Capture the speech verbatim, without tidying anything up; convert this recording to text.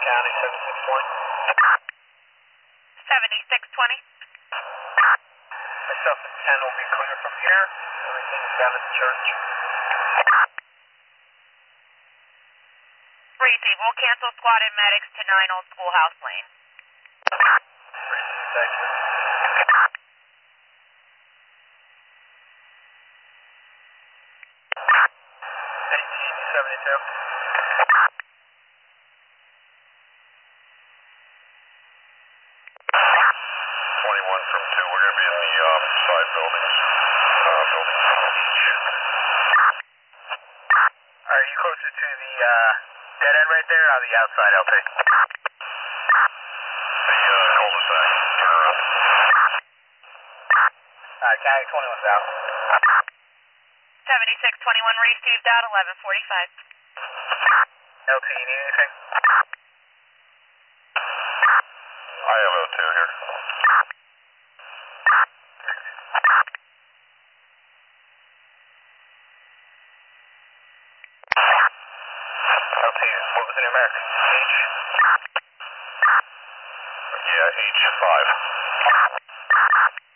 County, seventy-six twenty. seventy-six twenty. Myself and ten will be clear from here. Everything is down at the church. Receive. We'll cancel squad and medics to nine Old Schoolhouse Lane. Receive, thank you. eighteen seventy-two. twenty-one from two, we're going to be in the um, side buildings, uh, buildings each. Are you closer to the uh, dead end right there or on the outside, L P? The uh, cul-de-sac, turn around. Alright, County twenty-one's out. seventy-six twenty-one received out eleven forty-five. L T, you need anything? I have O two here. L T, what was the numeric? H? Yeah, H five.